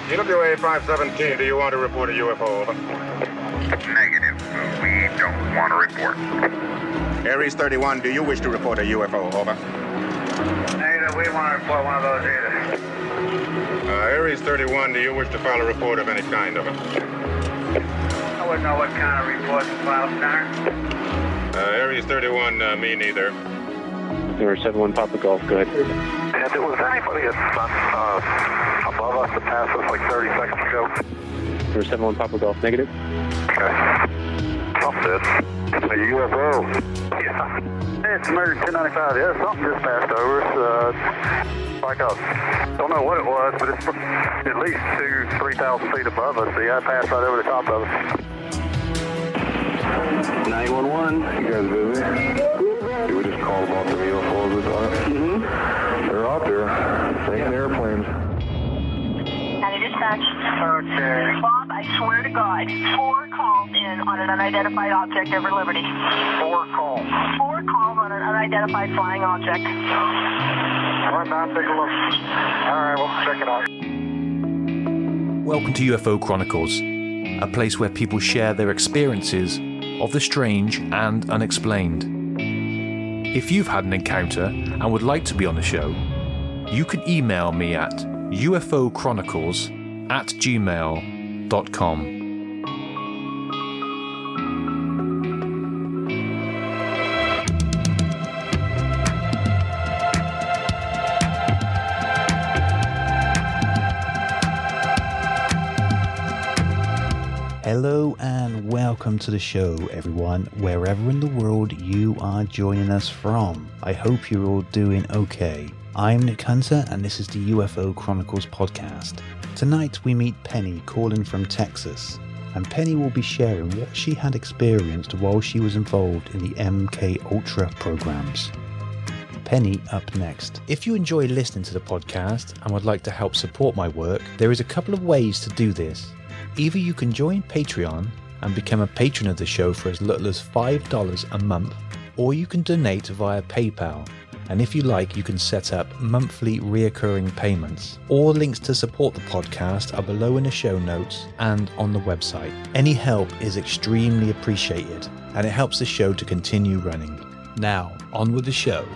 EWA 517, do you want to report a UFO? Over. Negative. We don't want to report. Aries 31, do you wish to report a UFO? Over. Negative. We want to report one of those either. Aries 31, do you wish to file a report of any kind? Over. I wouldn't know what kind of report to file, sir. Aries 31, me neither. 71 Papa Golf, go ahead. And there was anybody above us that passed us like 30 seconds ago? 71 Papa Golf, negative. Okay. Something. A UFO. Yeah. It's American 1095. Yeah, something just passed over us. Like don't know what it was, but it's at least 3,000 feet above us. Yeah, it passed right over the top of us. 911. You guys busy? We just called about some UFOs this time. Mm-hmm. They're out there. Taking airplanes. County Dispatch. Okay. Bob, I swear to God, 4 calls in on an unidentified object over Liberty. 4 calls. 4 calls on an unidentified flying object. Right now, take a look. All right, we'll check it out. Welcome to UFO Chronicles, a place where people share their experiences of the strange and unexplained. If you've had an encounter and would like to be on the show, you can email me at ufochronicles@gmail.com. Hello and welcome to the show, everyone, wherever in the world you are joining us from. I hope you're all doing okay. I'm Nick Hunter and this is the UFO Chronicles podcast. Tonight we meet Penny calling from Texas, and Penny will be sharing what she had experienced while she was involved in the MK Ultra programs. Penny up next. If you enjoy listening to the podcast and would like to help support my work, there is a couple of ways to do this. Either you can join Patreon and become a patron of the show for as little as $5 a month, or you can donate via PayPal. And if you like, you can set up monthly reoccurring payments. All links to support the podcast are below in the show notes and on the website. Any help is extremely appreciated, and it helps the show to continue running. Now, on with the show.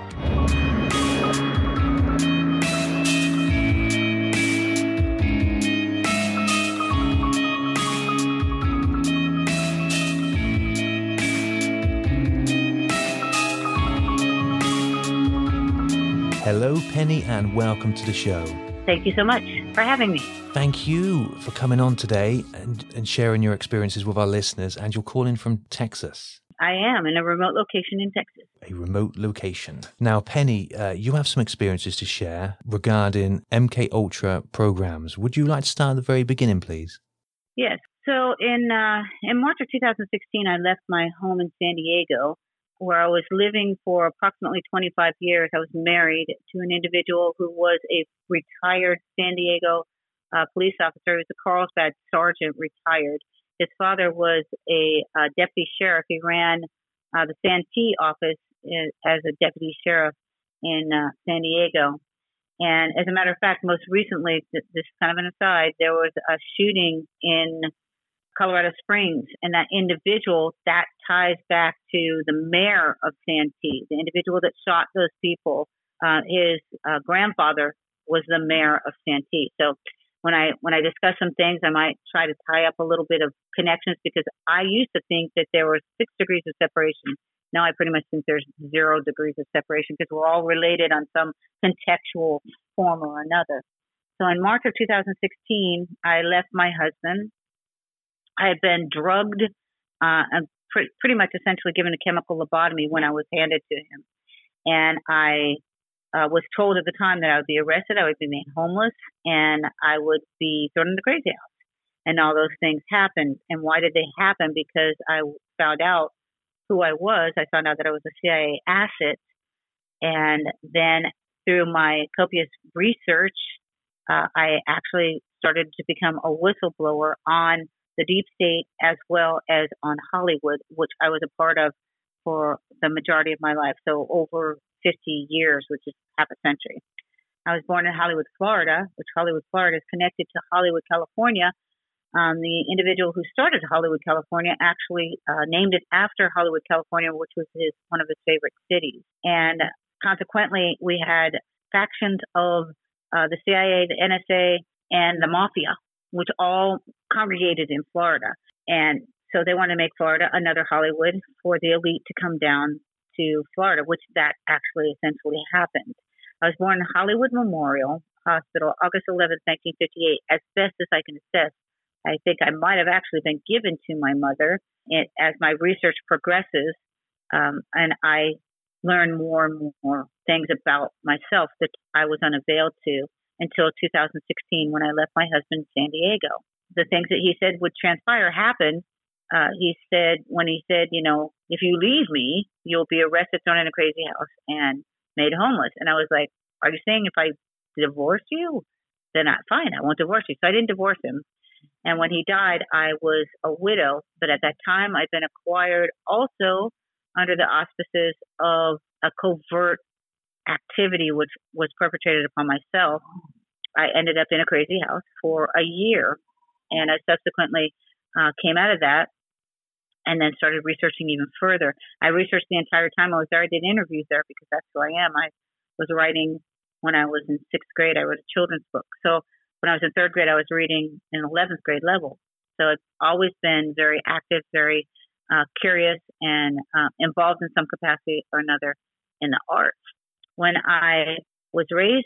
Hello, Penny, and welcome to the show. Thank you so much for having me. Thank you for coming on today and sharing your experiences with our listeners. And you're calling from Texas. I am in a remote location in Texas. A remote location. Now, Penny, you have some experiences to share regarding MK Ultra programs. Would you like to start at the very beginning, please? Yes. So in March of 2016, I left my home in San Diego, where I was living for approximately 25 years. I was married to an individual who was a retired San Diego police officer. He was a Carlsbad sergeant, retired. His father was a deputy sheriff. He ran the Santee office as a deputy sheriff in San Diego. And as a matter of fact, most recently, this is kind of an aside, there was a shooting in Colorado Springs, and that individual, that ties back to the mayor of Santee, the individual that shot those people. His grandfather was the mayor of Santee. So when I discuss some things, I might try to tie up a little bit of connections, because I used to think that there were 6 degrees of separation. Now I pretty much think there's 0 degrees of separation, because we're all related on some contextual form or another. So in March of 2016, I left my husband. I had been drugged and pretty much essentially given a chemical lobotomy when I was handed to him. And I was told at the time that I would be arrested, I would be made homeless, and I would be thrown in the crazy house. And all those things happened. And why did they happen? Because I found out who I was. I found out that I was a CIA asset. And then through my copious research, I actually started to become a whistleblower on the deep state as well as on Hollywood, which I was a part of for the majority of my life. So over 50 years, which is half a century. I was born in Hollywood, Florida, which Hollywood, Florida is connected to Hollywood, California. The individual who started Hollywood, California, actually named it after Hollywood, California, which was one of his favorite cities. And consequently, we had factions of the CIA, the NSA, and the Mafia, which all congregated in Florida. And so they wanted to make Florida another Hollywood for the elite to come down to Florida, which that actually essentially happened. I was born in Hollywood Memorial Hospital, August 11th, 1958. As best as I can assess, I think I might have actually been given to my mother as my research progresses, and I learn more and more things about myself that I was unavailed to until 2016 when I left my husband in San Diego. The things that he said would transpire happened. He said, if you leave me, you'll be arrested, thrown in a crazy house, and made homeless. And I was like, are you saying if I divorce you, then fine, I won't divorce you. So I didn't divorce him. And when he died, I was a widow. But at that time, I'd been acquired also under the auspices of a covert activity which was perpetrated upon myself. I ended up in a crazy house for a year. And I subsequently came out of that and then started researching even further. I researched the entire time I was there. I did interviews there because that's who I am. I was writing when I was in 6th grade. I wrote a children's book. So when I was in 3rd grade, I was reading in 11th grade level. So it's always been very active, very curious, and involved in some capacity or another in the arts. When I was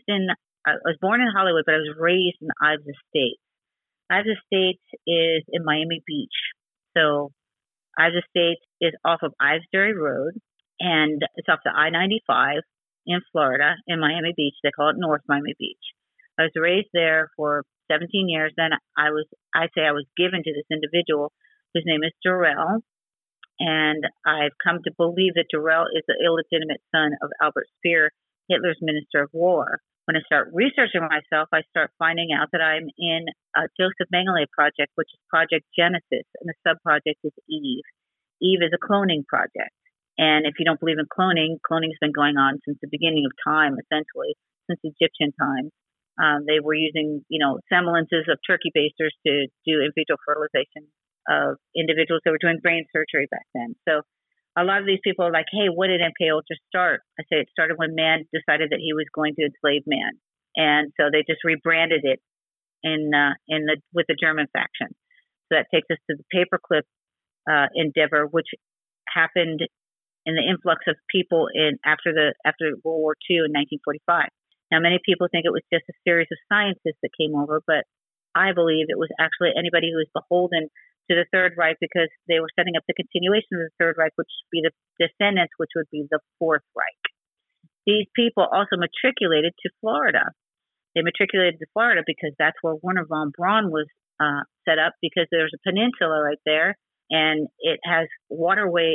I was born in Hollywood, but I was raised in Ives Estates. Ives Estates is in Miami Beach. So Ives Estates is off of Ivesbury Road, and it's off the I-95 in Florida, in Miami Beach. They call it North Miami Beach. I was raised there for 17 years. Then I was given to this individual whose name is Darrell. And I've come to believe that Darrell is the illegitimate son of Albert Speer, Hitler's Minister of War. When I start researching myself, I start finding out that I'm in a Joseph Mengele project, which is Project Genesis, and the sub-project is Eve. Eve is a cloning project. And if you don't believe in cloning, cloning's been going on since the beginning of time, essentially, since Egyptian times. They were using, semblances of turkey basters to do in vitro fertilization of individuals that were doing brain surgery back then. So a lot of these people are like, hey, what did MK Ultra start? I say it started when man decided that he was going to enslave man. And so they just rebranded it with the German faction. So that takes us to the paperclip endeavor, which happened in the influx of people after World War II in 1945. Now, many people think it was just a series of scientists that came over, but I believe it was actually anybody who was beholden to the Third Reich because they were setting up the continuation of the Third Reich, which would be the descendants, which would be the Fourth Reich. These people also matriculated to Florida. They matriculated to Florida because that's where Werner von Braun was set up, because there's a peninsula right there, and it has waterway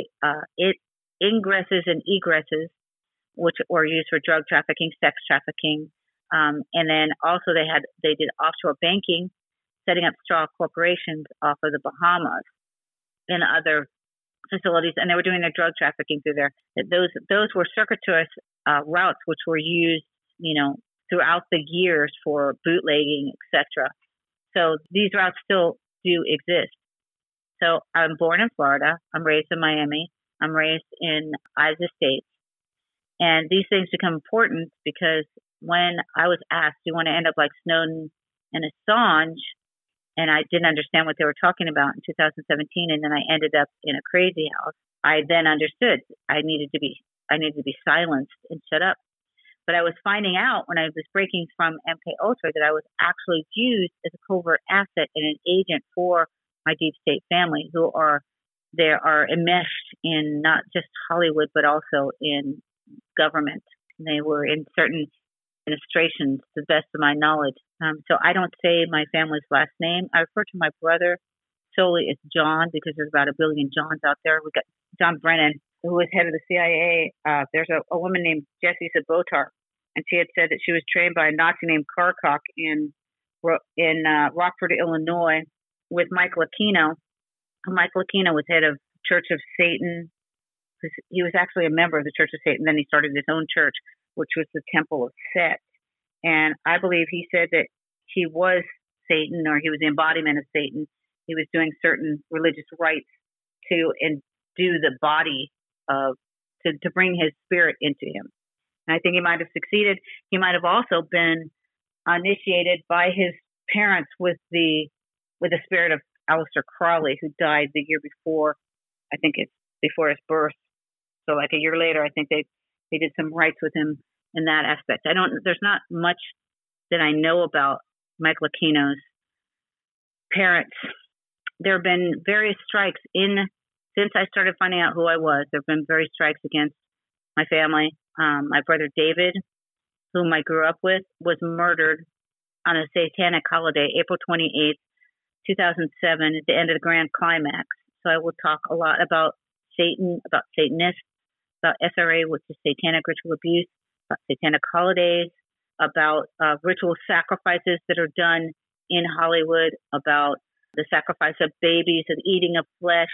ingresses and egresses, which were used for drug trafficking, sex trafficking. And then also they did offshore banking, setting up straw corporations off of the Bahamas and other facilities. And they were doing their drug trafficking through there. Those were circuitous routes, which were used, throughout the years for bootlegging, etc. So these routes still do exist. So I'm born in Florida. I'm raised in Miami. I'm raised in Ives Estates. And these things become important because when I was asked, do you want to end up like Snowden and Assange? And I didn't understand what they were talking about in 2017. And then I ended up in a crazy house. I then understood I needed to be silenced and shut up. But I was finding out when I was breaking from MK Ultra that I was actually used as a covert asset and an agent for my deep state family, who are enmeshed in not just Hollywood, but also in government. They were in certain administrations, to the best of my knowledge. So I don't say my family's last name. I refer to my brother solely as John, because there's about 1 billion Johns out there. We got John Brennan, who was head of the CIA. There's a woman named Jessie Sabotar, and she had said that she was trained by a Nazi named Karkok in Rockford, Illinois, with Michael Aquino. Michael Aquino was head of Church of Satan. He was actually a member of the Church of Satan. Then he started his own church, which was the Temple of Set. And I believe he said that he was Satan, or he was the embodiment of Satan. He was doing certain religious rites to endue the body of, to bring his spirit into him. And I think he might have succeeded. He might have also been initiated by his parents with the spirit of Aleister Crowley, who died the year before. I think it's before his birth. So like a year later, I think they did some rites with him in that aspect. There's not much that I know about Mike Lucchino's parents. There have been various strikes since I started finding out who I was. There have been various strikes against my family. My brother David, whom I grew up with, was murdered on a satanic holiday, April 28th, 2007, at the end of the Grand Climax. So I will talk a lot about Satan, about Satanists, about SRA, which is satanic ritual abuse, about satanic holidays, about ritual sacrifices that are done in Hollywood, about the sacrifice of babies, of eating of flesh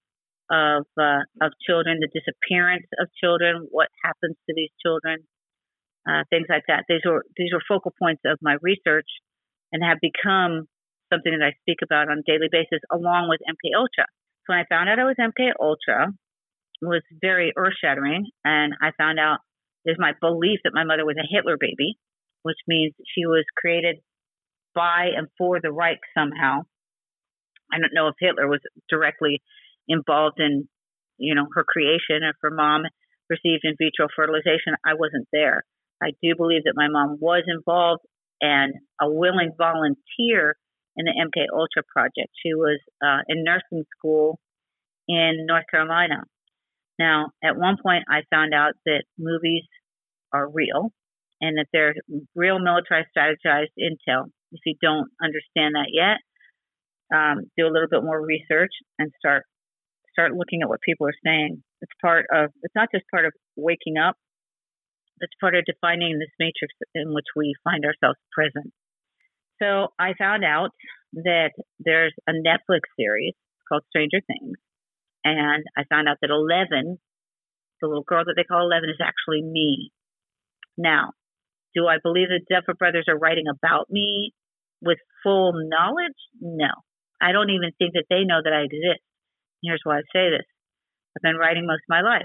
of children, the disappearance of children, what happens to these children, things like that. These were focal points of my research and have become something that I speak about on a daily basis, along with MK Ultra. So when I found out I was MK Ultra, it was very earth-shattering, and I found out there's my belief that my mother was a Hitler baby, which means she was created by and for the Reich somehow. I don't know if Hitler was directly involved in, her creation, if her mom received in vitro fertilization. I wasn't there. I do believe that my mom was involved and a willing volunteer in the MK Ultra project. She was in nursing school in North Carolina. Now, at one point, I found out that movies are real and that they're real militarized, strategized intel. If you don't understand that yet, do a little bit more research and start looking at what people are saying. It's not just part of waking up, it's part of defining this matrix in which we find ourselves present. So I found out that there's a Netflix series called Stranger Things. And I found out that 11, the little girl that they call 11, is actually me. Now, do I believe the Duffer Brothers are writing about me with full knowledge? No. I don't even think that they know that I exist. Here's why I say this. I've been writing most of my life.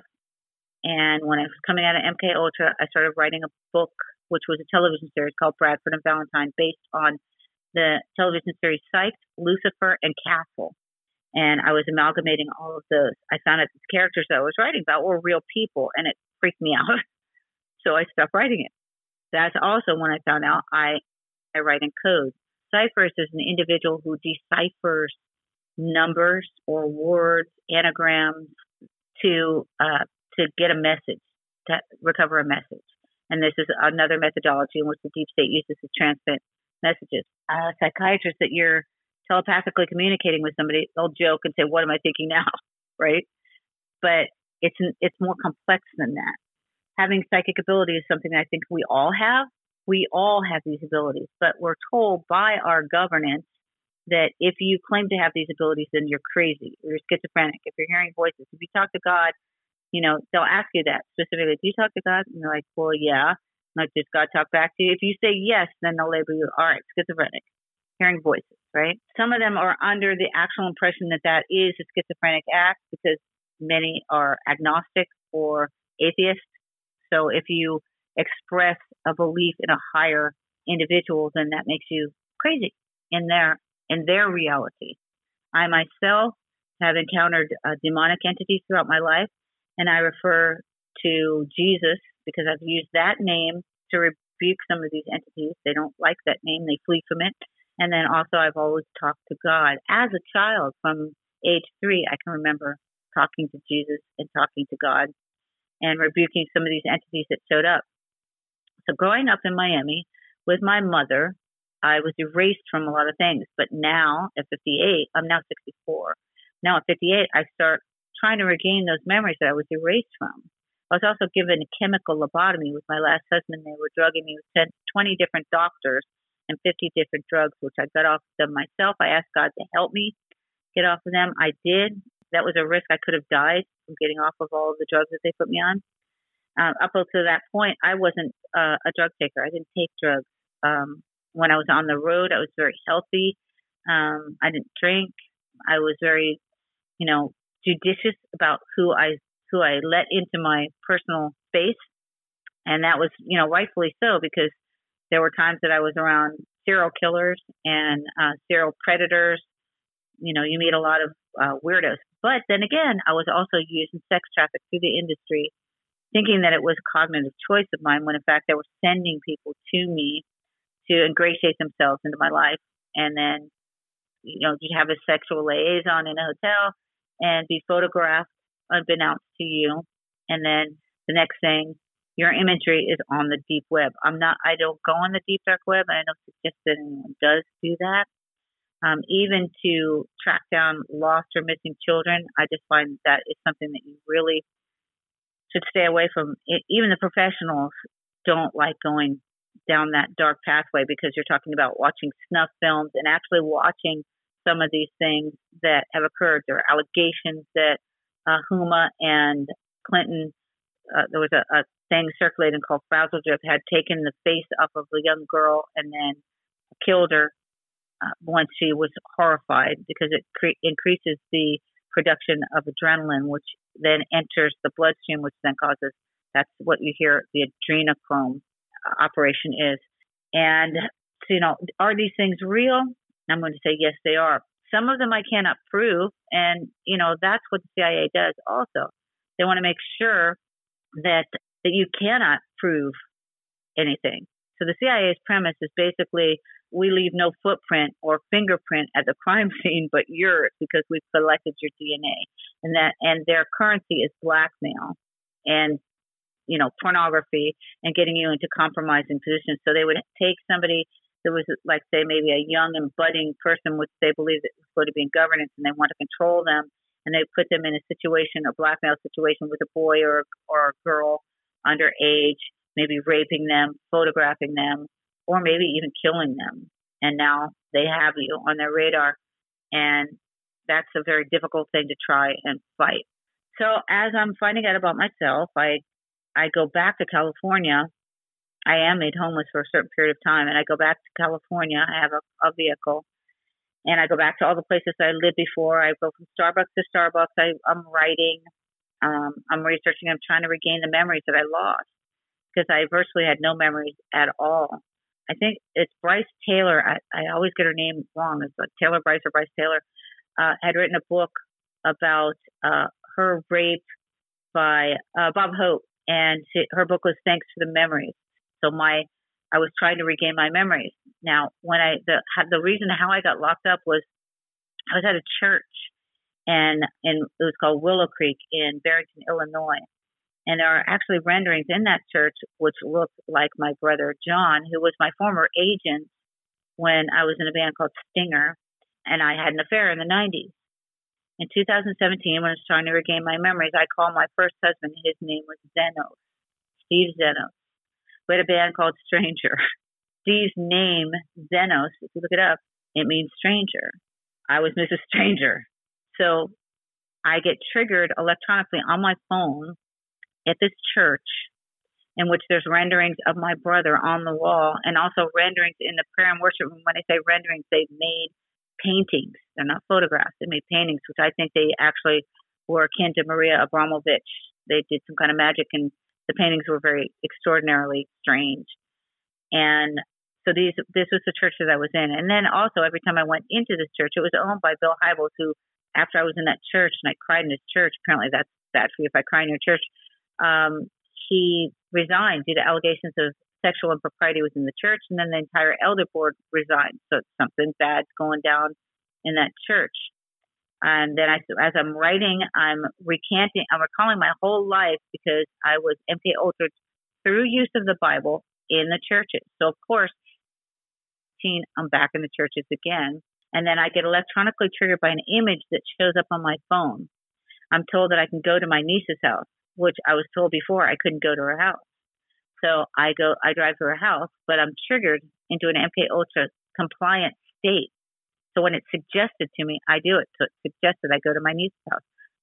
And when I was coming out of MK Ultra, I started writing a book, which was a television series called Bradford and Valentine, based on the television series Psych, Lucifer, and Castle. And I was amalgamating all of those. I found out the characters that I was writing about were real people, and it freaked me out. So I stopped writing it. That's also when I found out I write in code. Ciphers is an individual who deciphers numbers or words, anagrams, to get a message, to recover a message. And this is another methodology in which the deep state uses to transmit messages. Psychiatrists that you're telepathically communicating with somebody, they'll joke and say, "What am I thinking now?" Right? But it's more complex than that. Having psychic ability is something that I think we all have. We all have these abilities, but we're told by our governance that if you claim to have these abilities, then you're crazy, you're schizophrenic. If you're hearing voices, if you talk to God, they'll ask you that specifically. Do you talk to God? And you're like, well, yeah. Like, does God talk back to you? If you say yes, then they'll label you, all right, schizophrenic, hearing voices, right? Some of them are under the actual impression that is a schizophrenic act because many are agnostic or atheist. So if you express a belief in a higher individual, then that makes you crazy in their reality. I myself have encountered demonic entities throughout my life, and I refer to Jesus because I've used that name to rebuke some of these entities. They don't like that name. They flee from it. And then also I've always talked to God. As a child, from age 3, I can remember talking to Jesus and talking to God and rebuking some of these entities that showed up. So growing up in Miami with my mother, I was erased from a lot of things. But now at 58, I'm now 64. Now at 58, I start trying to regain those memories that I was erased from. I was also given a chemical lobotomy with my last husband. They were drugging me with 20 different doctors and 50 different drugs, which I got off of them myself. I asked God to help me get off of them. I did. That was a risk. I could have died from getting off of all of the drugs that they put me on. up until that point, I wasn't a drug taker. I didn't take drugs. When I was on the road, I was very healthy. I didn't drink. I was very, judicious about who I let into my personal space. And that was, rightfully so, because there were times that I was around serial killers and serial predators. You meet a lot of weirdos. But then again, I was also used in sex traffic through the industry, thinking that it was a cognitive choice of mine, when in fact they were sending people to me to ingratiate themselves into my life. And then, you'd have a sexual liaison in a hotel and be photographed unbeknownst to you. And then the next thing, your imagery is on the deep web. I don't go on the deep dark web, and I don't suggest that anyone does do that. Even to track down lost or missing children, I just find that it's something that you really should stay away from. Even the professionals don't like going down that dark pathway, because you're talking about watching snuff films and actually watching some of these things that have occurred. There are allegations that Huma and Clinton, there was a thing circulating called Frazzledrip, had taken the face off of a young girl and then killed her once she was horrified, because it increases the production of adrenaline, which then enters the bloodstream, which then causes, that's what you hear the adrenochrome operation is. And so, are these things real? I'm going to say yes, they are. Some of them I cannot prove, and that's what the CIA does also. They want to make sure that you cannot prove anything. So the CIA's premise is basically, we leave no footprint or fingerprint at the crime scene but yours, because we've collected your DNA. And their currency is blackmail and pornography and getting you into compromising positions. So they would take somebody that was, like, say, maybe a young and budding person, which they believe that was going to be in governance, and they want to control them, and they put them in a situation, a blackmail situation, with a boy or a girl underage, maybe raping them, photographing them, or maybe even killing them. And now they have you on their radar, and that's a very difficult thing to try and fight. So as I'm finding out about myself, I go back to California. I am made homeless for a certain period of time, and I go back to California. I have a vehicle, and I go back to all the places I lived before. I go from Starbucks to Starbucks. I'm writing, I'm researching, I'm trying to regain the memories that I lost, because I virtually had no memories at all. I think it's Bryce Taylor. I always get her name wrong. It's like Taylor Bryce or Bryce Taylor, had written a book about her rape by Bob Hope, and her book was Thanks for the Memories. So I was trying to regain my memories. Now, when the reason how I got locked up was, I was at a church, and it was called Willow Creek in Barrington, Illinois. And there are actually renderings in that church which look like my brother John, who was my former agent when I was in a band called Stinger, and I had an affair in the 90s. In 2017, when I was trying to regain my memories, I called my first husband. His name was Zenos, Steve Zenos. We had a band called Stranger. Steve's name, Zenos, if you look it up, it means stranger. I was Mrs. Stranger. So I get triggered electronically on my phone at this church, in which there's renderings of my brother on the wall, and also renderings in the prayer and worship room. When I say renderings, they've made paintings. They're not photographs. They made paintings, which I think they actually were akin to Maria Abramovich. They did some kind of magic, and the paintings were very extraordinarily strange. And so this was the church that I was in. And then also, every time I went into this church, it was owned by Bill Hybels, who, after I was in that church and I cried in his church, apparently that's bad for you if I cry in your church, he resigned due to allegations of sexual impropriety within the church, and then the entire elder board resigned. So something bad's going down in that church. And then as I'm writing, I'm recalling my whole life, because I was MK Ultra'd through use of the Bible in the churches. So of course, I'm back in the churches again. And then I get electronically triggered by an image that shows up on my phone. I'm told that I can go to my niece's house, which I was told before I couldn't go to her house. So I drive to her house, but I'm triggered into an MK Ultra compliant state. So when it's suggested to me, I do it. So it's suggested I go to my niece's house.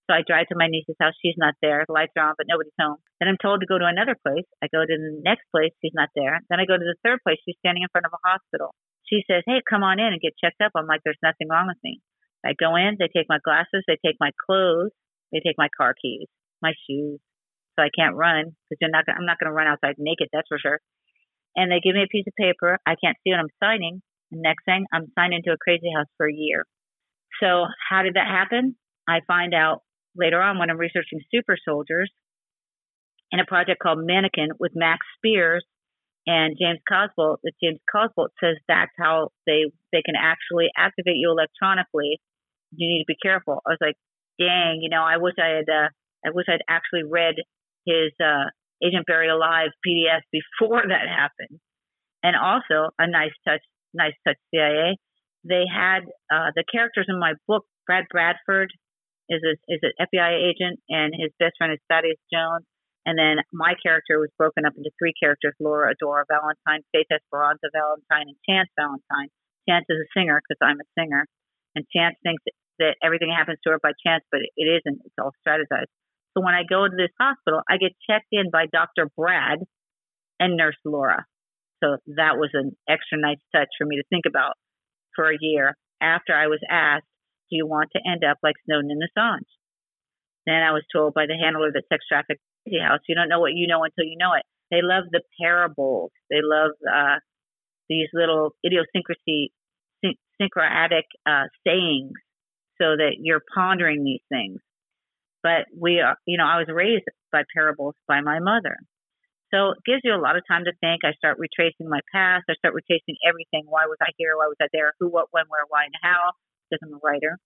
So I drive to my niece's house. She's not there. The lights are on, but nobody's home. Then I'm told to go to another place. I go to the next place. She's not there. Then I go to the third place. She's standing in front of a hospital. She says, hey, come on in and get checked up. I'm like, there's nothing wrong with me. I go in. They take my glasses. They take my clothes. They take my car keys, my shoes. So I can't run because I'm not going to run outside naked, that's for sure. And they give me a piece of paper. I can't see what I'm signing. The next thing, I'm signed into a crazy house for a year. So how did that happen? I find out later on when I'm researching super soldiers in a project called Mannequin with Max Spears and James Cosbolt. That James Cosbolt says that's how they can actually activate you electronically. You need to be careful. I was like, dang, I wish I'd actually read his Agent Buried Alive PDF before that happened. And also a nice touch CIA. They had the characters in my book. Brad Bradford is an FBI agent, and his best friend is Thaddeus Jones. And then my character was broken up into three characters: Laura Adora Valentine, Faith Esperanza Valentine, and Chance Valentine. Chance is a singer because I'm a singer, and Chance thinks that everything happens to her by chance, but it isn't. It's all strategized. So when I go to this hospital, I get checked in by Dr. Brad and Nurse Laura. So that was an extra nice touch for me to think about for a year after I was asked, do you want to end up like Snowden and Assange? Then I was told by the handler that sex trafficked Crazy House, you don't know what you know until you know it. They love the parables. They love these little syncretic sayings so that you're pondering these things. But I was raised by parables by my mother. So it gives you a lot of time to think. I start retracing my past. I start retracing everything. Why was I here? Why was I there? Who, what, when, where, why, and how? Because I'm a writer.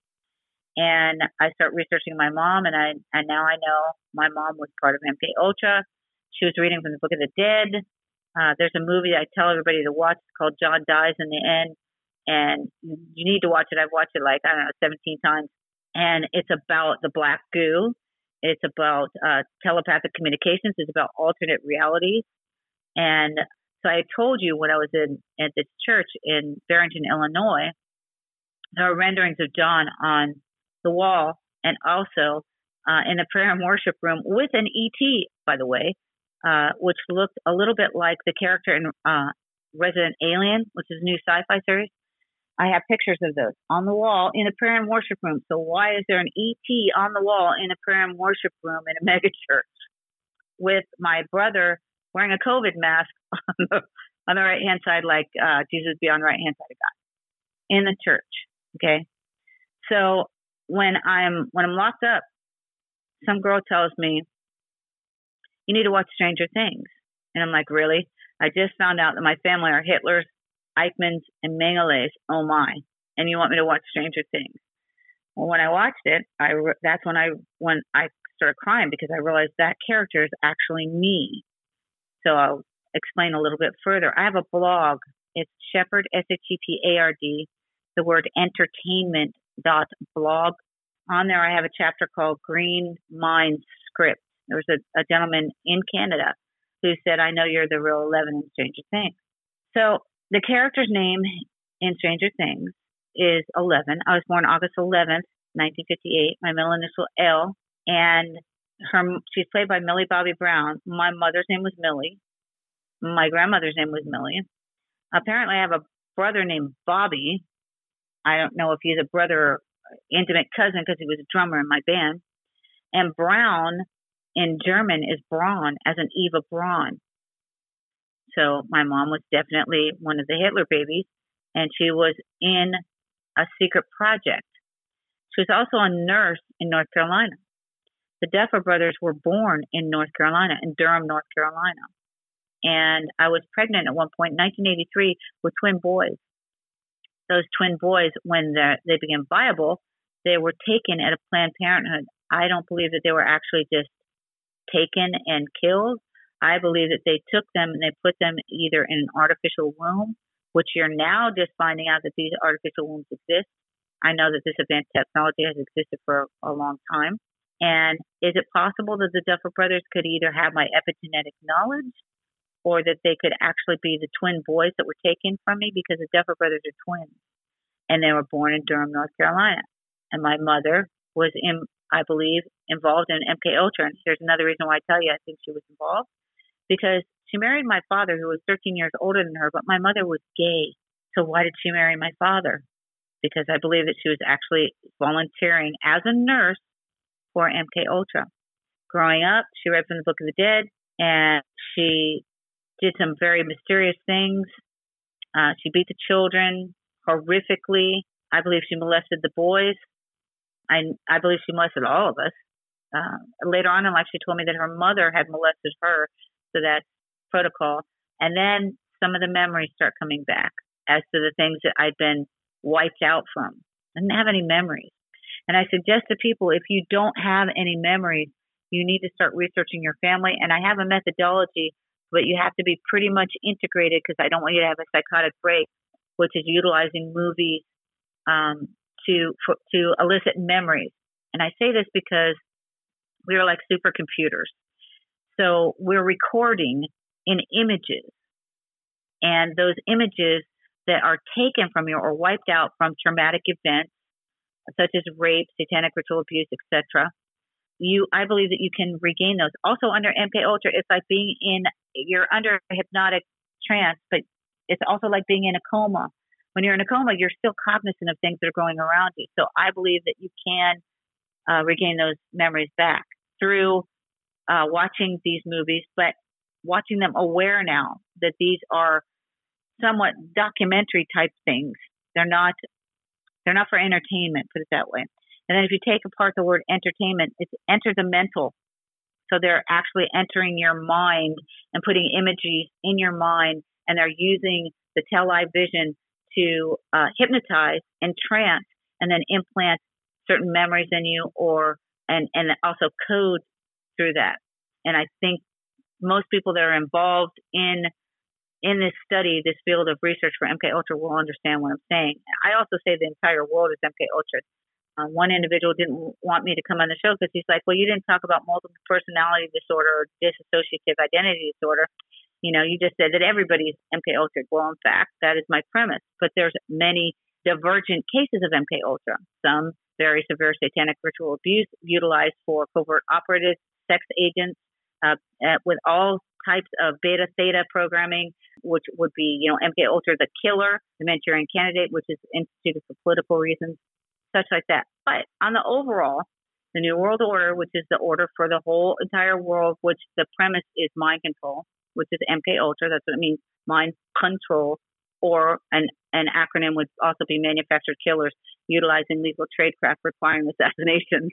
And I start researching my mom, and now I know my mom was part of MK Ultra. She was reading from the Book of the Dead. There's a movie I tell everybody to watch called John Dies in the End, and you need to watch it. I've watched it 17 times. And it's about the black goo. It's about telepathic communications. It's about alternate realities. And so I told you when I was at this church in Barrington, Illinois, there are renderings of John on the wall, and also in the prayer and worship room with an ET, by the way, which looked a little bit like the character in Resident Alien, which is a new sci-fi series. I have pictures of those on the wall in a prayer and worship room. So why is there an ET on the wall in a prayer and worship room in a mega church with my brother wearing a COVID mask on the right-hand side, like Jesus be on the right-hand side of God in the church? Okay. So when I'm locked up, some girl tells me, you need to watch Stranger Things. And I'm like, really? I just found out that my family are Hitlers, Eichmanns, and Mengeles. Oh my! And you want me to watch Stranger Things? Well, when I watched it, that's when I started crying, because I realized that character is actually me. So I'll explain a little bit further. I have a blog. It's Shepard, Shepard, the word entertainment.blog. On there, I have a chapter called Green Mind Script. There was a gentleman in Canada who said, I know you're the real 11 in Stranger Things. So the character's name in Stranger Things is 11. I was born August 11th, 1958. My middle initial L. And she's played by Millie Bobby Brown. My mother's name was Millie. My grandmother's name was Millie. Apparently, I have a brother named Bobby. I don't know if he's a brother or intimate cousin, because he was a drummer in my band. And Brown in German is Braun, as in Eva Braun. So my mom was definitely one of the Hitler babies, and she was in a secret project. She was also a nurse in North Carolina. The Duffer brothers were born in North Carolina, in Durham, North Carolina. And I was pregnant at one point in 1983 with twin boys. Those twin boys, when they became viable, they were taken at a Planned Parenthood. I don't believe that they were actually just taken and killed. I believe that they took them and they put them either in an artificial womb, which you're now just finding out that these artificial wombs exist. I know that this advanced technology has existed for a long time. And is it possible that the Duffer brothers could either have my epigenetic knowledge, or that they could actually be the twin boys that were taken from me? Because the Duffer brothers are twins, and they were born in Durham, North Carolina. And my mother was I believe, involved in MK Ultra. And here's another reason why I tell you I think she was involved. Because she married my father, who was 13 years older than her, but my mother was gay. So why did she marry my father? Because I believe that she was actually volunteering as a nurse for MK Ultra. Growing up, she read from the Book of the Dead, and she did some very mysterious things. She beat the children horrifically. I believe she molested the boys. I believe she molested all of us. Later on in life, she told me that her mother had molested her, so that's protocol. And then some of the memories start coming back as to the things that I'd been wiped out from. I didn't have any memories. And I suggest to people, if you don't have any memories, you need to start researching your family. And I have a methodology, but you have to be pretty much integrated, because I don't want you to have a psychotic break, which is utilizing movies to elicit memories. And I say this because we are like supercomputers. So we're recording in images, and those images that are taken from you or wiped out from traumatic events, such as rape, satanic ritual abuse, etc. I believe that you can regain those. Also under MK Ultra, it's like you're under a hypnotic trance, but it's also like being in a coma. When you're in a coma, you're still cognizant of things that are going around you. So I believe that you can regain those memories back through watching these movies, but watching them aware now that these are somewhat documentary type things. They're not for entertainment, put it that way. And then if you take apart the word entertainment, it's enter the mental. So they're actually entering your mind and putting images in your mind, and they're using the tele vision to hypnotize and trance, and then implant certain memories in you, and also code through that. And I think most people that are involved in this study, this field of research for MK Ultra, will understand what I'm saying. I also say the entire world is MK Ultra. One individual didn't want me to come on the show because he's like, well, you didn't talk about multiple personality disorder or dissociative identity disorder. You just said that everybody's MK Ultra. Well, in fact, that is my premise. But there's many divergent cases of MK Ultra. Some very severe satanic ritual abuse utilized for covert operative sex agents with all types of beta theta programming, which would be, MK Ultra, the killer, the Manchurian Candidate, which is instituted for political reasons, such like that. But on the overall, the New World Order, which is the order for the whole entire world, which the premise is mind control, which is MK Ultra. That's what it means, mind control, or an acronym would also be manufactured killers, utilizing legal tradecraft requiring assassinations.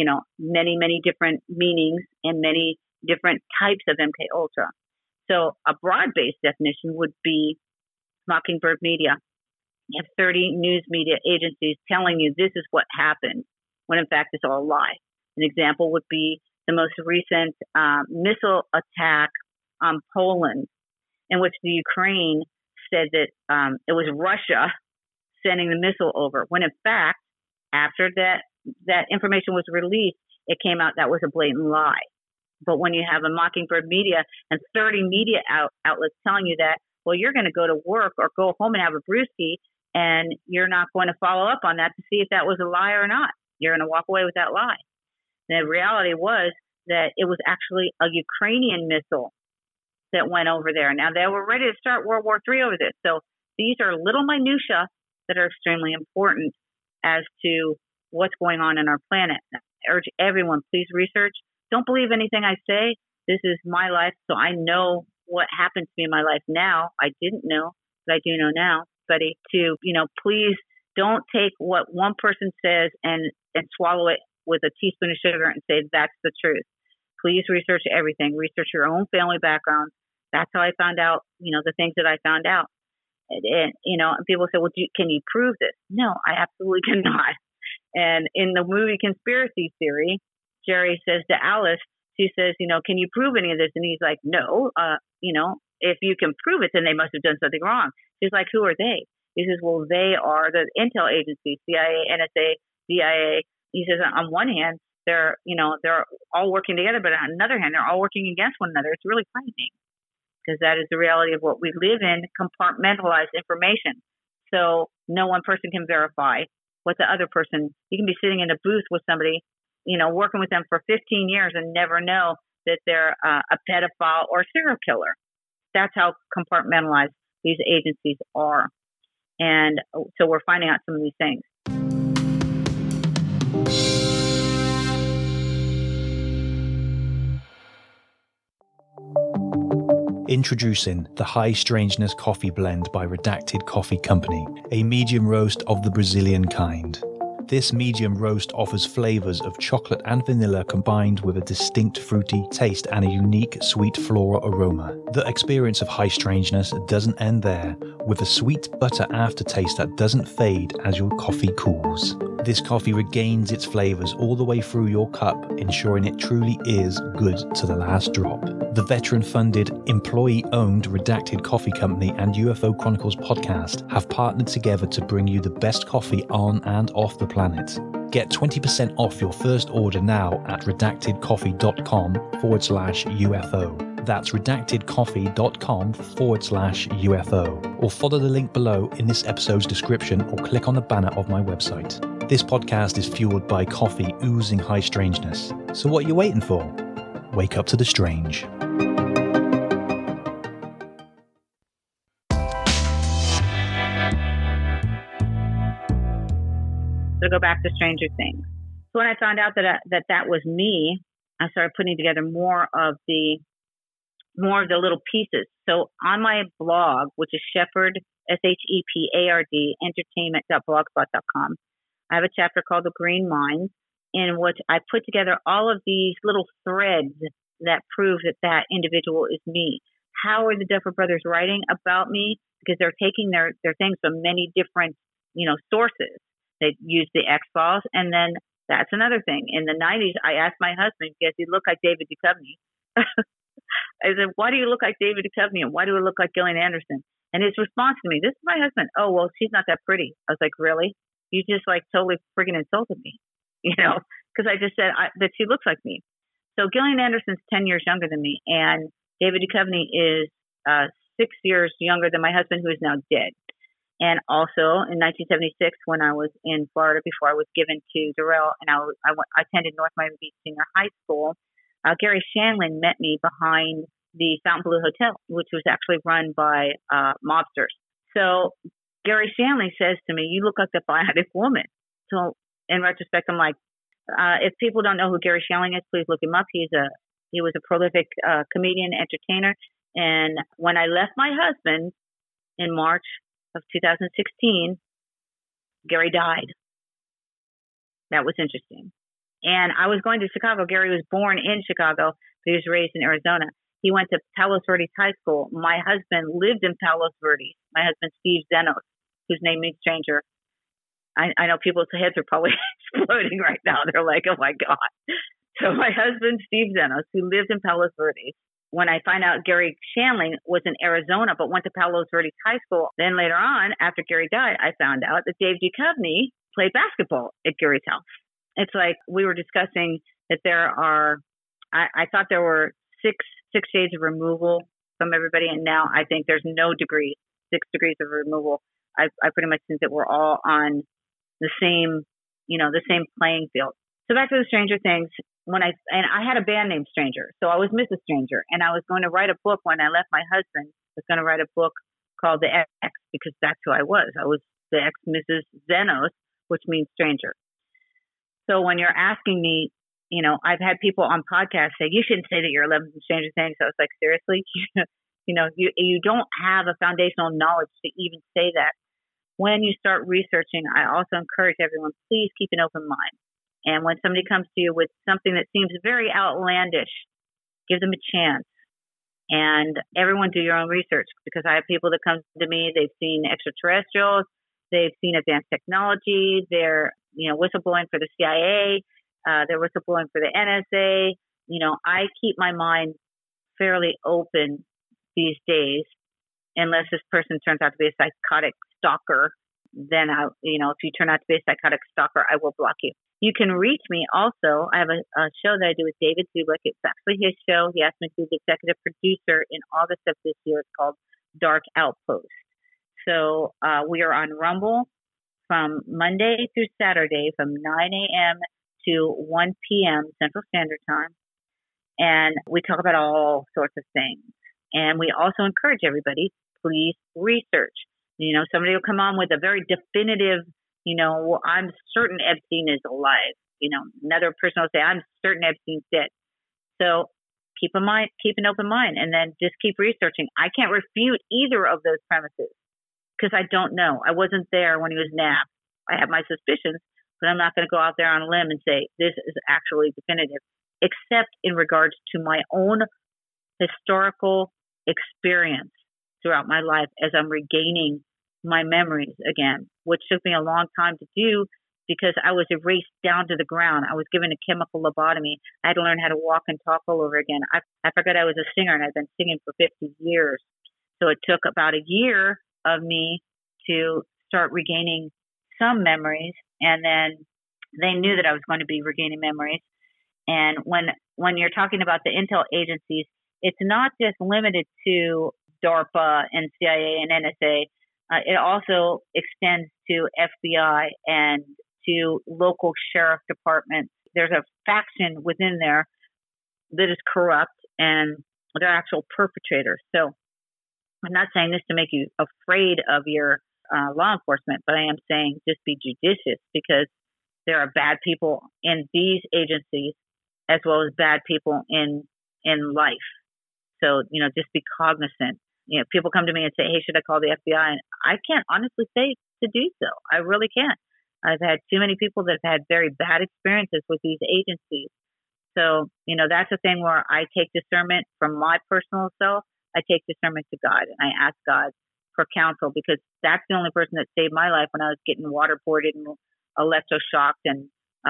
Many, many different meanings and many different types of MK Ultra. So a broad-based definition would be Mockingbird Media. You have 30 news media agencies telling you this is what happened, when in fact it's all a lie. An example would be the most recent missile attack on Poland, in which the Ukraine said that it was Russia sending the missile over, when in fact, after that information was released, it came out that was a blatant lie. But when you have a Mockingbird Media and 30 media outlets telling you that, well, you're going to go to work or go home and have a brewski, and you're not going to follow up on that to see if that was a lie or not. You're going to walk away with that lie. The reality was that it was actually a Ukrainian missile that went over there. Now, they were ready to start World War III over this. So these are little minutia that are extremely important as to what's going on in our planet. I urge everyone, please research. Don't believe anything I say. This is my life, so I know what happened to me in my life now. I didn't know, but I do know now. But please don't take what one person says and swallow it with a teaspoon of sugar and say that's the truth. Please research everything. Research your own family background. That's how I found out, the things that I found out. And people say, well, can you prove this? No, I absolutely cannot. And in the movie Conspiracy Theory, Jerry says to Alice, she says, can you prove any of this? And he's like, no, if you can prove it, then they must have done something wrong. She's like, who are they? He says, well, they are the intel agencies, CIA, NSA, DIA. He says, on one hand, they're all working together, but on another hand, they're all working against one another. It's really frightening, because that is the reality of what we live in, compartmentalized information. So no one person can verify what the other person, you can be sitting in a booth with somebody working with them for 15 years and never know that they're a pedophile or serial killer. That's how compartmentalized these agencies are. And so we're finding out some of these things. Introducing the High Strangeness Coffee Blend by Redacted Coffee Company, a medium roast of the Brazilian kind. This medium roast offers flavors of chocolate and vanilla combined with a distinct fruity taste and a unique sweet floral aroma. The experience of High Strangeness doesn't end there, with a sweet butter aftertaste that doesn't fade as your coffee cools. This coffee regains its flavors all the way through your cup, ensuring it truly is good to the last drop. The veteran-funded, employee-owned Redacted Coffee Company and UFO Chronicles podcast have partnered together to bring you the best coffee on and off the planet. Get 20% off your first order now at redactedcoffee.com/UFO. That's redactedcoffee.com/UFO. Or follow the link below in this episode's description or click on the banner of my website. This podcast is fueled by coffee oozing high strangeness. So what are you waiting for? Wake up to the strange. To go back to Stranger Things. So when I found out that was me, I started putting together more of the little pieces. So on my blog, which is Shepard, SHEPARD, entertainment.blogspot.com, I have a chapter called The Green Minds, in which I put together all of these little threads that prove that individual is me. How are the Duffer Brothers writing about me? Because they're taking their things from many different, sources. They use the X-Files, and then that's another thing. In the 90s, I asked my husband, does he look like David Duchovny? I said, why do you look like David Duchovny, and why do I look like Gillian Anderson? And his response to me, this is my husband. Oh, well, she's not that pretty. I was like, really? You just totally freaking insulted me, because I just said that she looks like me. So Gillian Anderson's 10 years younger than me, and David Duchovny is 6 years younger than my husband, who is now dead. And also in 1976, when I was in Florida before I was given to Darrell, and I attended North Miami Beach Senior High School, Gary Shandling met me behind the Fontainebleau Hotel, which was actually run by mobsters. So Gary Shandling says to me, "You look like the Bionic Woman." So in retrospect, I'm like, if people don't know who Gary Shandling is, please look him up. He was a prolific comedian, entertainer. And when I left my husband in March of 2016, Gary died. That was interesting. And I was going to Chicago. Gary was born in Chicago, but he was raised in Arizona. He went to Palos Verdes High School. My husband lived in Palos Verdes. My husband, Steve Zenos, whose name means stranger. I know people's heads are probably exploding right now. They're like, oh my God. So my husband, Steve Zenos, who lived in Palos Verdes, when I find out Gary Shandling was in Arizona but went to Palos Verdes High School, then later on, after Gary died, I found out that Dave Duchovny played basketball at Gary's house. It's like we were discussing that there are, I thought there were six shades of removal from everybody, and now I think there's no degrees, 6 degrees of removal. I pretty much think that we're all on the same playing field. So back to the Stranger Things. I had a band named Stranger, so I was Mrs. Stranger, and I was going to write a book when I left my husband. I was going to write a book called The X, because that's who I was. I was the ex Mrs. Zenos, which means stranger. So when you're asking me, I've had people on podcasts say, you shouldn't say that you're 11 Stranger Things. I was like, seriously? You don't have a foundational knowledge to even say that. When you start researching, I also encourage everyone, please keep an open mind. And when somebody comes to you with something that seems very outlandish, give them a chance. And everyone do your own research, because I have people that come to me, they've seen extraterrestrials, they've seen advanced technology, they're, whistleblowing for the CIA, they're whistleblowing for the NSA. I keep my mind fairly open these days, unless this person turns out to be a psychotic stalker. Then if you turn out to be a psychotic stalker, I will block you. You can reach me also. I have a show that I do with David Zubik. It's actually his show. He asked me to be the executive producer in August of this year. It's called Dark Outpost. So we are on Rumble from Monday through Saturday from 9 a.m. to 1 p.m. Central Standard Time. And we talk about all sorts of things. And we also encourage everybody, please research. Somebody will come on with a very definitive, well, I'm certain Epstein is alive. Another person will say, I'm certain Epstein's dead. So keep an open mind, and then just keep researching. I can't refute either of those premises because I don't know. I wasn't there when he was nabbed. I have my suspicions, but I'm not going to go out there on a limb and say this is actually definitive, except in regards to my own historical experience throughout my life as I'm regaining my memories again, which took me a long time to do because I was erased down to the ground. I was given a chemical lobotomy. I had to learn how to walk and talk all over again. I forgot I was a singer, and I've been singing for 50 years. So it took about a year of me to start regaining some memories, and then they knew that I was going to be regaining memories. And when you're talking about the intel agencies, it's not just limited to DARPA and CIA and NSA. It also extends to FBI and to local sheriff departments. There's a faction within there that is corrupt, and they're actual perpetrators. So I'm not saying this to make you afraid of your law enforcement, but I am saying just be judicious, because there are bad people in these agencies as well as bad people in life. So, just be cognizant. People come to me and say, hey, should I call the FBI? And I can't honestly say to do so. I really can't. I've had too many people that have had very bad experiences with these agencies. So, that's the thing where I take discernment from my personal self. I take discernment to God, and I ask God for counsel, because that's the only person that saved my life when I was getting waterboarded and electroshocked and,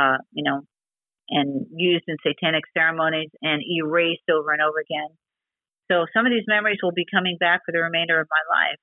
and used in satanic ceremonies and erased over and over again. So some of these memories will be coming back for the remainder of my life.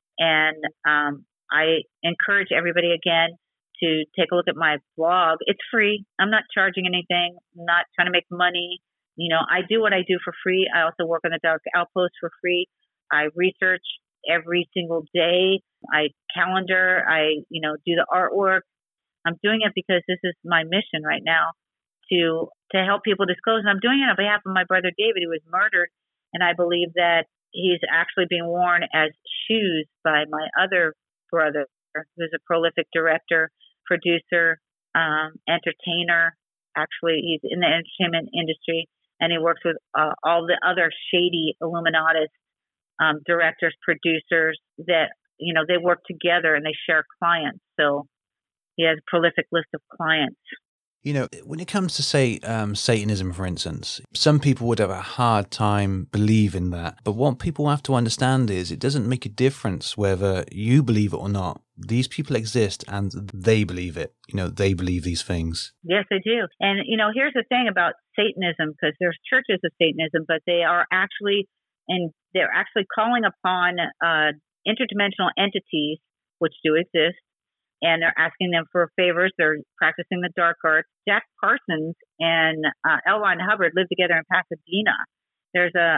And I encourage everybody again to take a look at my blog. It's free. I'm not charging anything. I'm not trying to make money. I do what I do for free. I also work on the Dark Outpost for free. I research every single day. I calendar. I, do the artwork. I'm doing it because this is my mission right now to help people disclose. And I'm doing it on behalf of my brother David, who was murdered. And I believe that he's actually being worn as shoes by my other brother, who's a prolific director, producer, entertainer. Actually, he's in the entertainment industry, and he works with all the other shady Illuminatis, directors, producers that, they work together and they share clients. So he has a prolific list of clients. When it comes to, say, Satanism, for instance, some people would have a hard time believing that. But what people have to understand is it doesn't make a difference whether you believe it or not. These people exist and they believe it. They believe these things. Yes, they do. And, here's the thing about Satanism, because there's churches of Satanism, but they're actually calling upon interdimensional entities, which do exist. And they're asking them for favors. They're practicing the dark arts. Jack Parsons and L. Ron Hubbard live together in Pasadena. There's a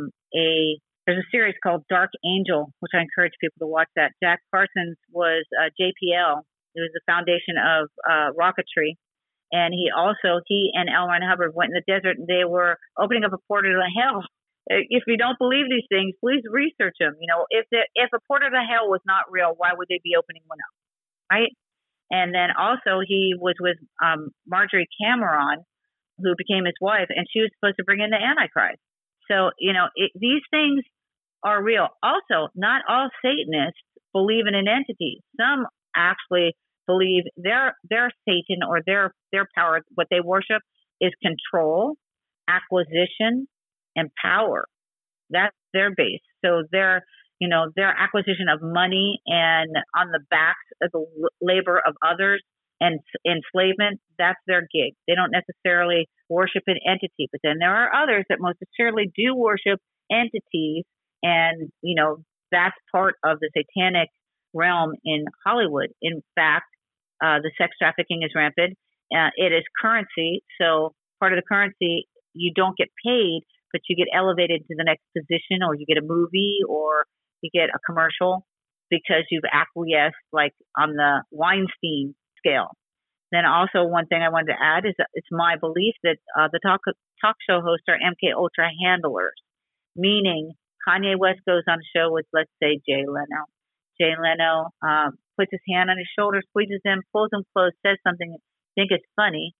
series called Dark Angel, which I encourage people to watch that. Jack Parsons was JPL. It was the foundation of rocketry. And he and L. Ron Hubbard went in the desert, and they were opening up a portal to hell. If you don't believe these things, please research them. If a portal to hell was not real, why would they be opening one up? Right. And then also he was with Marjorie Cameron, who became his wife, and she was supposed to bring in the Antichrist. So, these things are real. Also, not all Satanists believe in an entity. Some actually believe their Satan or their power, what they worship, is control, acquisition, and power. That's their base. So their acquisition of money and on the backs of the labor of others and enslavement, that's their gig. They don't necessarily worship an entity. But then there are others that most assuredly do worship entities. And, that's part of the satanic realm in Hollywood. In fact, the sex trafficking is rampant. It is currency. So part of the currency, you don't get paid, but you get elevated to the next position, or you get a movie, or you get a commercial because you've acquiesced, like on the Weinstein scale. Then also one thing I wanted to add is that it's my belief that the talk show hosts are MK Ultra handlers, meaning Kanye West goes on a show with, let's say, Jay Leno. Jay Leno puts his hand on his shoulder, squeezes him, pulls him close, says something you think is funny,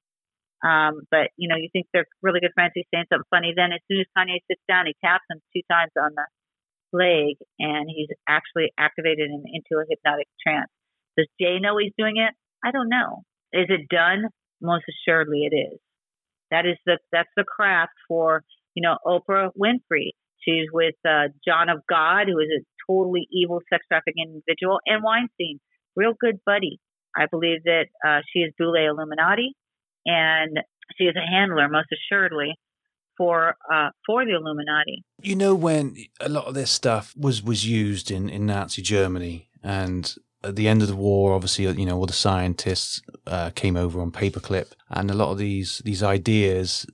but you think they're really good friends. He's saying something funny. Then as soon as Kanye sits down, he taps him 2 times on the leg, and he's actually activated him into a hypnotic trance. Does Jay know he's doing it? I don't know. Is it done? Most assuredly it is. That's the craft for, Oprah Winfrey. She's with John of God, who is a totally evil sex trafficking individual, and Weinstein, real good buddy. I believe that she is Boule Illuminati, and she is a handler, most assuredly, for the Illuminati. When a lot of this stuff was used in Nazi Germany, and at the end of the war, obviously, all the scientists came over on paperclip, and a lot of these ideas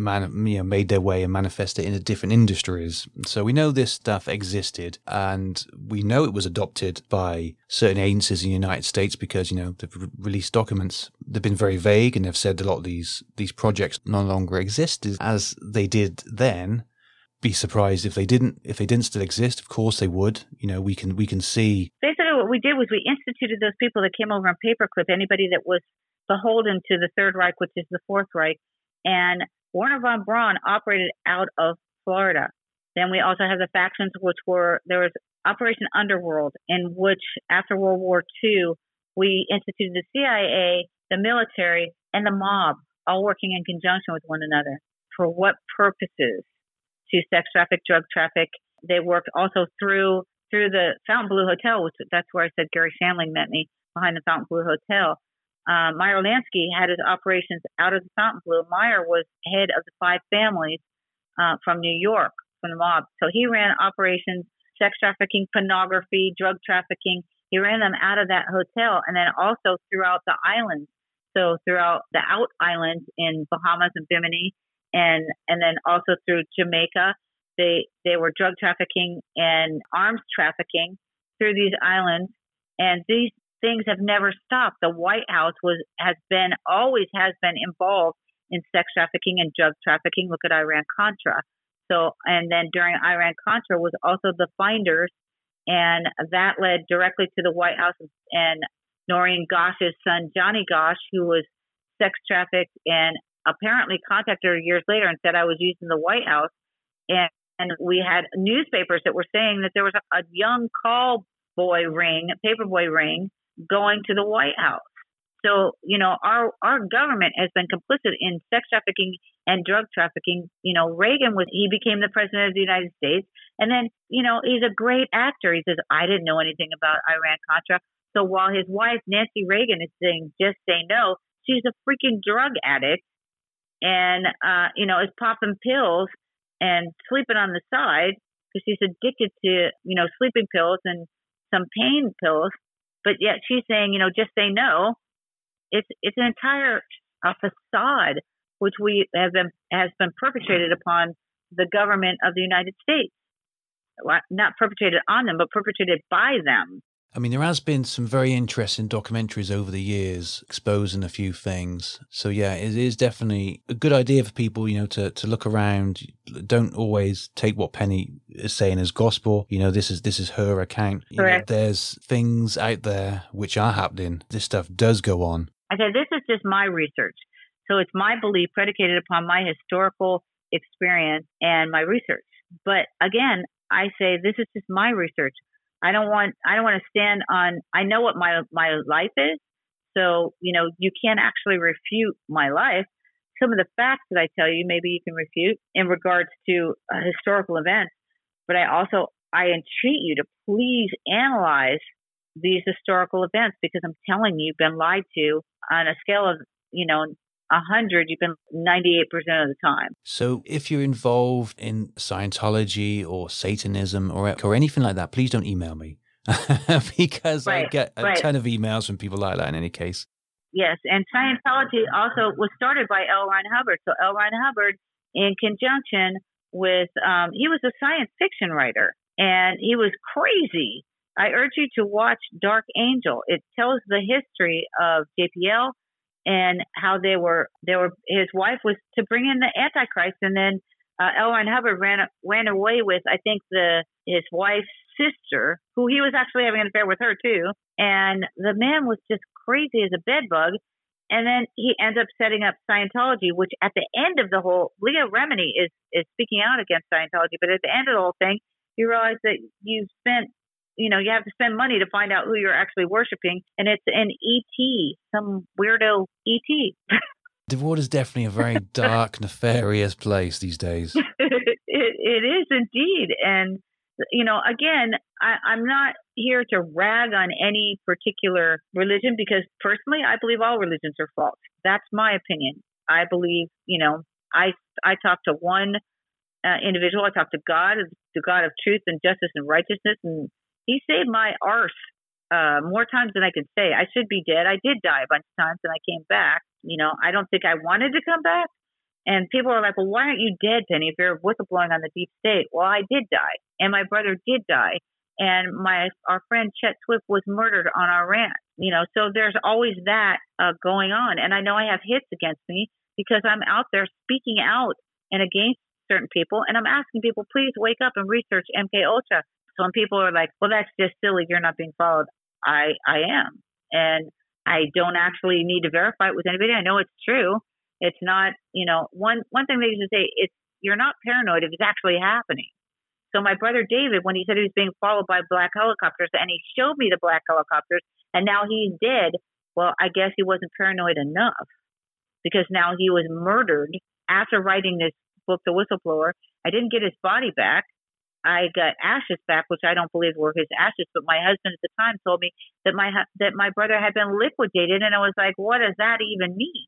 made their way and manifested into different industries. So we know this stuff existed, and we know it was adopted by certain agencies in the United States because, they've released documents. They've been very vague, and they've said a lot of these projects no longer exist as they did then. Be surprised if they didn't still exist. Of course they would. We can see. Basically, what we did was we instituted those people that came over on paperclip. Anybody that was beholden to the Third Reich, which is the Fourth Reich, and Werner von Braun operated out of Florida. Then we also have the factions, there was Operation Underworld, in which after World War II we instituted the CIA, the military, and the mob, all working in conjunction with one another. For what purposes? To sex traffic, drug traffic. They worked also through the Fontainebleau Hotel, which that's where I said Gary Shandling met me, behind the Fontainebleau Hotel. Meyer Lansky had his operations out of the Fontainebleau. Meyer was head of the 5 families from New York, from the mob. So he ran operations, sex trafficking, pornography, drug trafficking. He ran them out of that hotel, and then also throughout the islands. So throughout the out islands in Bahamas and Bimini, and then also through Jamaica, they were drug trafficking and arms trafficking through these islands, and these things have never stopped. The White House always has been involved in sex trafficking and drug trafficking. Look at Iran-Contra. So, and then during Iran-Contra was also the Finders, and that led directly to the White House and Noreen Gosh's son, Johnny Gosh, who was sex trafficked and apparently contacted her years later and said I was using the White House. And we had newspapers that were saying that there was a young paperboy ring going to the White House. So, our government has been complicit in sex trafficking and drug trafficking. Reagan he became the president of the United States. And then, he's a great actor. He says, I didn't know anything about Iran-Contra. So while his wife, Nancy Reagan, is saying, just say no, she's a freaking drug addict. And, is popping pills and sleeping on the side because she's addicted to, sleeping pills and some pain pills. But yet she's saying, just say no. It's an entire facade which has been perpetrated upon the government of the United States. Well, not perpetrated on them, but perpetrated by them. I mean, there has been some very interesting documentaries over the years exposing a few things. So yeah, it is definitely a good idea for people, to look around. Don't always take what Penny is saying as gospel. This is her account. Correct. There's things out there which are happening. This stuff does go on. I said, this is just my research. So it's my belief predicated upon my historical experience and my research. But again, I say this is just my research. I don't want to stand on, I know what my life is. So, you can't actually refute my life. Some of the facts that I tell you, maybe you can refute in regards to historical events. But I entreat you to please analyze these historical events, because I'm telling you, you've been lied to on a scale of, 100, you've been 98% of the time. So if you're involved in Scientology or Satanism or anything like that, please don't email me because I get a ton of emails from people like that in any case. Yes, and Scientology also was started by L. Ron Hubbard. So L. Ron Hubbard, in conjunction with, he was a science fiction writer, and he was crazy. I urge you to watch Dark Angel. It tells the history of JPL, and how they were. His wife was to bring in the Antichrist, and then L. Ron Hubbard ran away with, I think, his wife's sister, who he was actually having an affair with her too. And the man was just crazy as a bedbug. And then he ends up setting up Scientology, which at the end of the whole, Leah Remini is speaking out against Scientology. But at the end of the whole thing, you realize that you have to spend money to find out who you're actually worshiping. And it's an ET, some weirdo ET. The world is definitely a very dark, nefarious place these days. It is indeed. And, again, I'm not here to rag on any particular religion because personally, I believe all religions are false. That's my opinion. I believe, I talked to one individual. I talked to God, the God of truth and justice and righteousness, and he saved my arse more times than I can say. I should be dead. I did die a bunch of times and I came back. I don't think I wanted to come back. And people are like, well, why aren't you dead, Penny, if you're whistleblowing on the deep state? Well, I did die. And my brother did die. And our friend Chet Swift was murdered on our ranch. So there's always that going on. And I know I have hits against me because I'm out there speaking out and against certain people. And I'm asking people, please wake up and research MK Ultra. So when people are like, well, that's just silly, you're not being followed, I am. And I don't actually need to verify it with anybody. I know it's true. It's not, one thing they used to say, you're not paranoid if it's actually happening. So my brother David, when he said he was being followed by black helicopters and he showed me the black helicopters and now he's dead, well, I guess he wasn't paranoid enough because now he was murdered after writing this book, The Whistleblower. I didn't get his body back. I got ashes back, which I don't believe were his ashes, but my husband at the time told me that my brother had been liquidated, and I was like, what does that even mean?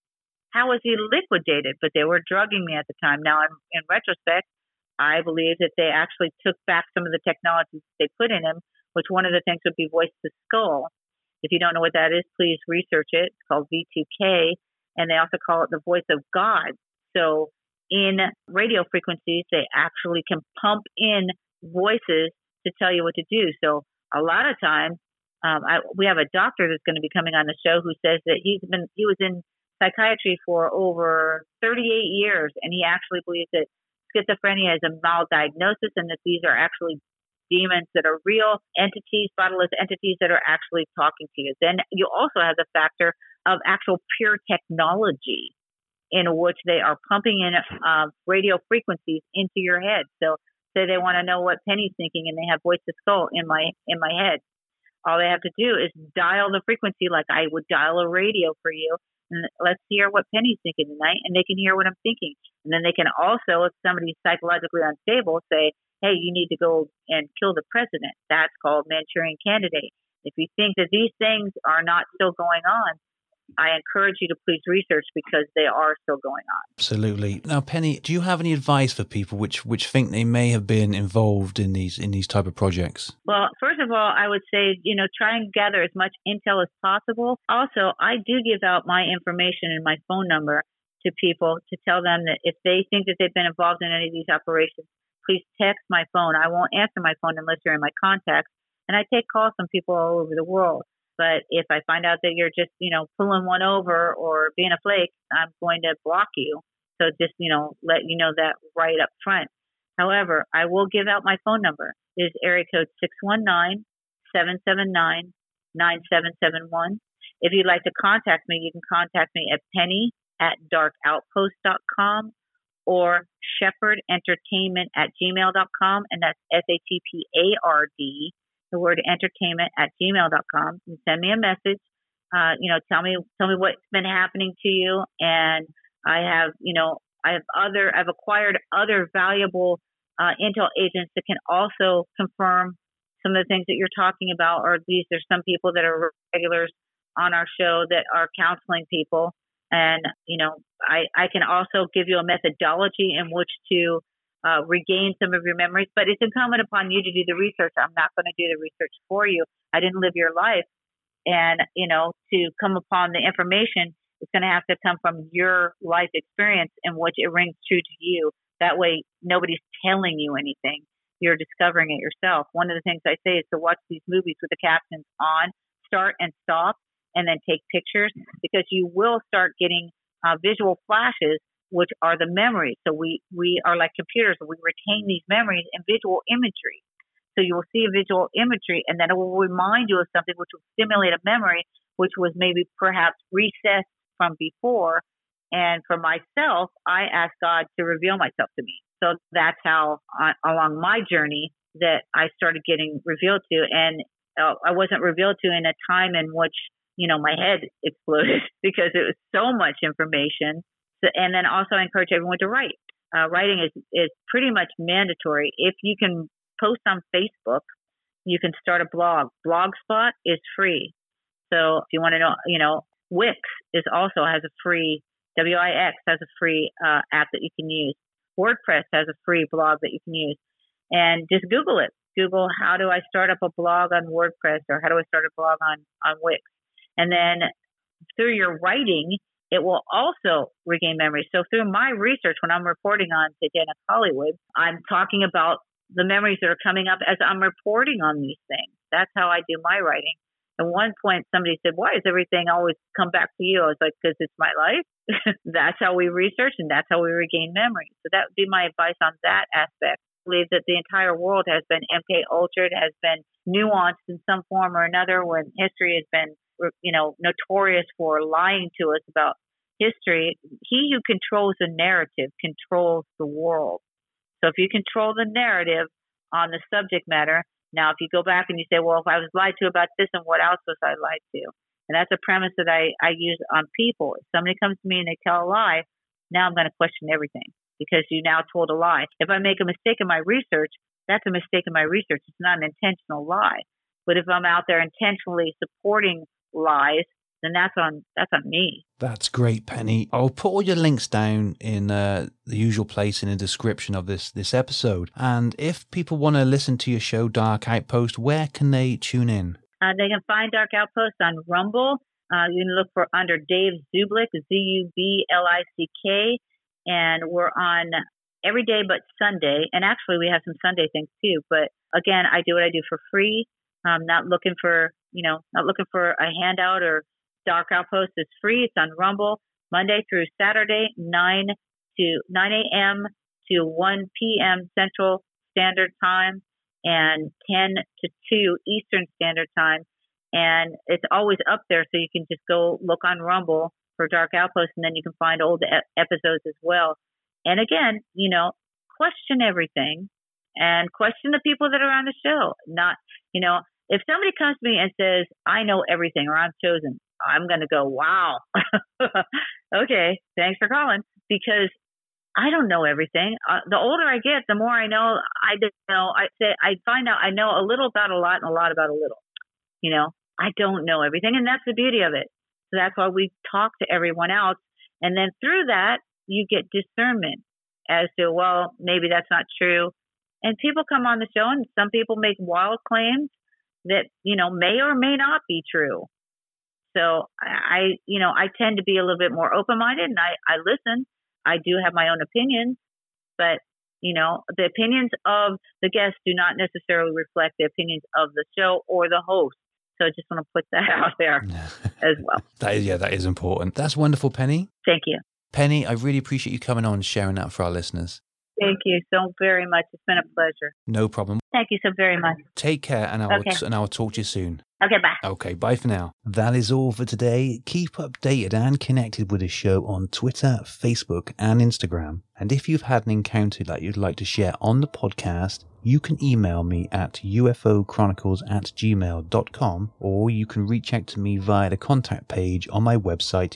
How was he liquidated? But they were drugging me at the time. Now, in retrospect, I believe that they actually took back some of the technologies they put in him, which one of the things would be voice to skull. If you don't know what that is, please research it. It's called V2K, and they also call it the voice of God. So in radio frequencies, they actually can pump in voices to tell you what to do. So a lot of times, we have a doctor that's going to be coming on the show who says that he was in psychiatry for over 38 years, and he actually believes that schizophrenia is a maldiagnosis and that these are actually demons that are real entities, bodiless entities that are actually talking to you. Then you also have the factor of actual pure technology in which they are pumping in radio frequencies into your head. So say they want to know what Penny's thinking and they have voice to skull in my head. All they have to do is dial the frequency like I would dial a radio for you. And let's hear what Penny's thinking tonight, and they can hear what I'm thinking. And then they can also, if somebody's psychologically unstable, say, hey, you need to go and kill the president. That's called Manchurian Candidate. If you think that these things are not still going on, I encourage you to please research because they are still going on. Absolutely. Now, Penny, do you have any advice for people which think they may have been involved in these type of projects? Well, first of all, I would say, try and gather as much intel as possible. Also, I do give out my information and my phone number to people to tell them that if they think that they've been involved in any of these operations, please text my phone. I won't answer my phone unless you're in my contacts. And I take calls from people all over the world. But if I find out that you're just, pulling one over or being a flake, I'm going to block you. So just, let you know that right up front. However, I will give out my phone number. It is area code 619-779-9771. If you'd like to contact me, you can contact me at penny@darkoutpost.com or shepherdentertainment@gmail.com. And that's SHEPARD. The word entertainment@gmail.com. You send me a message. Tell me what's been happening to you. And I've acquired other valuable intel agents that can also confirm some of the things that you're talking about. Or there's some people that are regulars on our show that are counseling people. And, I can also give you a methodology in which to regain some of your memories, but it's incumbent upon you to do the research. I'm not going to do the research for you. I didn't live your life. And, to come upon the information, it's going to have to come from your life experience in which it rings true to you. That way, nobody's telling you anything. You're discovering it yourself. One of the things I say is to watch these movies with the captions on, start and stop, and then take pictures, because you will start getting visual flashes, which are the memories. So we are like computers. We retain these memories in visual imagery. So you will see a visual imagery, and then it will remind you of something, which will stimulate a memory, which was maybe perhaps recessed from before. And for myself, I asked God to reveal myself to me. So that's how, along my journey, that I started getting revealed to. And I wasn't revealed to in a time in which, my head exploded because it was so much information. So, and then also I encourage everyone to write. Writing is pretty much mandatory. If you can post on Facebook, you can start a blog. Blogspot is free. So if you want to know, Wix has a free, Wix has a free app that you can use. WordPress has a free blog that you can use. And just Google it. Google, how do I start up a blog on WordPress, or how do I start a blog on Wix? And then through your writing, it will also regain memory. So through my research, when I'm reporting on Titanic Hollywood, I'm talking about the memories that are coming up as I'm reporting on these things. That's how I do my writing. At one point, somebody said, "Why does everything always come back to you?" I was like, "Because it's my life." That's how we research, and that's how we regain memory. So that would be my advice on that aspect. I believe that the entire world has been MK Ultra'd, has been nuanced in some form or another, when history has been, notorious for lying to us about history. He who controls the narrative controls the world. So if you control the narrative on the subject matter, now if you go back and you say, well, if I was lied to about this, and what else was I lied to? And that's a premise that I use on people. If somebody comes to me and they tell a lie, now I'm going to question everything, because you now told a lie. If I make a mistake in my research, that's a mistake in my research. It's not an intentional lie. But if I'm out there intentionally supporting lies, then that's on me. That's great, Penny. I'll put all your links down in the usual place in the description of this episode. And if people want to listen to your show, Dark Outpost, where can they tune in? They can find Dark Outpost on Rumble. You can look for under Dave Zublick, Zublick, and we're on every day but Sunday. And actually, we have some Sunday things too. But again, I do what I do for free. I'm not looking for a handout. Or Dark Outpost is free. It's on Rumble Monday through Saturday, 9 a.m. to 1 p.m. Central Standard Time, and 10 to 2 Eastern Standard Time. And it's always up there, so you can just go look on Rumble for Dark Outpost, and then you can find old episodes as well. And again, question everything, and question the people that are on the show. Not, if somebody comes to me and says, I know everything, or I'm chosen, I'm going to go, wow. Okay, thanks for calling, because I don't know everything. The older I get, the more I know. I find out I know a little about a lot and a lot about a little. I don't know everything, and that's the beauty of it. So that's why we talk to everyone else, and then through that, you get discernment as to, well, maybe that's not true. And people come on the show, and some people make wild claims that, may or may not be true. So I tend to be a little bit more open-minded, and I listen. I do have my own opinions, but, the opinions of the guests do not necessarily reflect the opinions of the show or the host. So I just want to put that out there as well. That is important. That's wonderful, Penny. Thank you. Penny, I really appreciate you coming on and sharing that for our listeners. Thank you so very much. It's been a pleasure. No problem. Thank you so very much. Take care, and I'll talk to you soon. Okay, bye. Okay, bye for now. That is all for today. Keep updated and connected with the show on Twitter, Facebook, and Instagram. And if you've had an encounter that you'd like to share on the podcast, you can email me at ufochronicles@gmail.com, or you can reach out to me via the contact page on my website,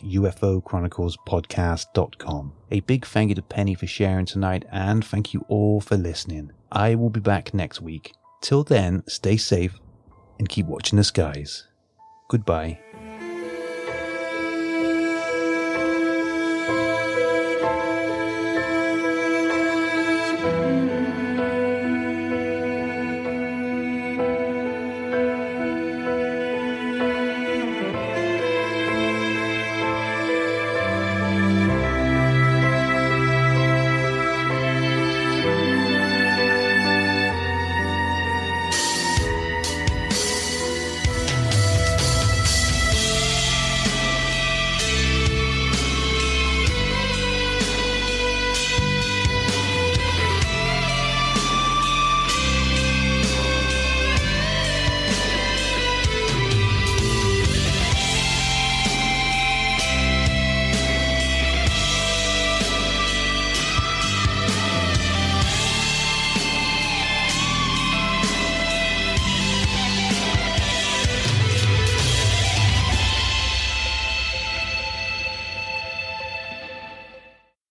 ufochroniclespodcast.com. A big thank you to Penny for sharing tonight, and thank you all for listening. I will be back next week. Till then, stay safe and keep watching the skies. Goodbye.